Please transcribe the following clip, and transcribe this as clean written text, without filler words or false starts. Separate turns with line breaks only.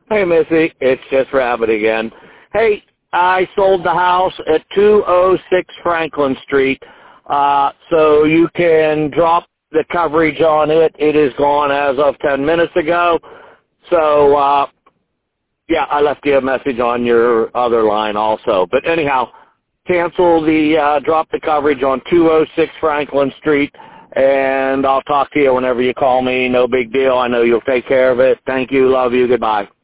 Hey, Missy, it's just Rabbit again. Hey, I sold the house at 206 Franklin Street, so you can drop the coverage on it. It is gone as of 10 minutes ago. So, yeah, I left you a message on your other line also. But anyhow, cancel the, drop the coverage on 206 Franklin Street, and I'll talk to you whenever you call me. No big deal. I know you'll take care of it. Thank you. Love you. Goodbye.